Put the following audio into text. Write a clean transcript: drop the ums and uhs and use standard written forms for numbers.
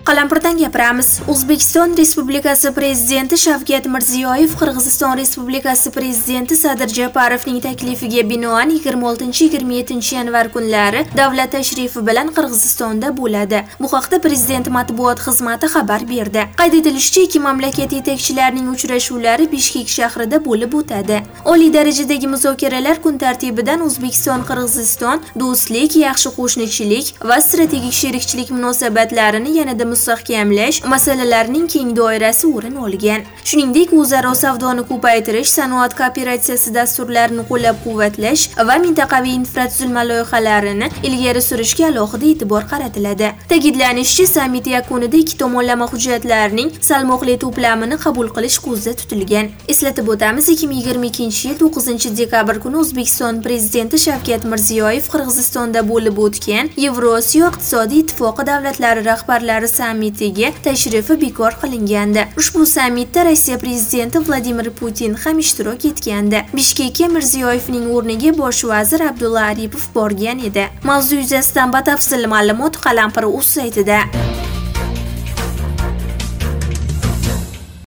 Qalampirdan gapiramiz. O'zbekiston Respublikasi Prezidenti Shavkat Mirziyoyev Qirg'iziston Respublikasi Prezidenti Sadir Japarovning taklifiga binoan 26-27 yanvar kunlari davlat tashrifi bilan Qirg'izistonda bo'ladi. Bu haqda Prezident matbuot xizmati xabar berdi. Qayd etilishicha, ikki mamlakat yetakchilarining uchrashuvlari Bishkek shahrida bo'lib o'tadi. Oliy darajadagi muzokaralar kun tartibidan O'zbekiston-Qirg'iziston do'stlik, yaxshi qo'shnichilik va strategik sherikchilik munosabatlarini yanada mustahkamlash masalalarining keng doirasi o'rin olgan. Shuningdek, o'zaro savdoni ko'paytirish, sanoat kooperatsiyasi dasturlarini qo'llab-quvvatlash va mintaqaviy infratuzilma loyihalarini ilgari surishga alohida e'tibor qaratiladi. Ta'kidlanishicha, sammit yakunida ikki tomonlama hujjatlarning salmoqli to'plamini qabul qilish ko'zda tutilgan. Eslatib o'tamiz, 2022-yil 9-dekabr kuni O'zbekiston Prezidenti Shavkat Mirziyoyev Qirg'izistonda bo'lib o'tgan Yevrosiyo iqtisodiy ittifoqi davlatlari rahbarlari sammitiga tashrifi bekor qilingandi. Ushbu sammitda Rossiya prezidenti Vladimir Putin ham ishtirok etgandi. Bishkekka Mirziyoyevning o'rniga bosh vazir Abdulla Aripov borgan edi. Mavzu yuzasidan batafsil ma'lumot Qalampir.uz saytida.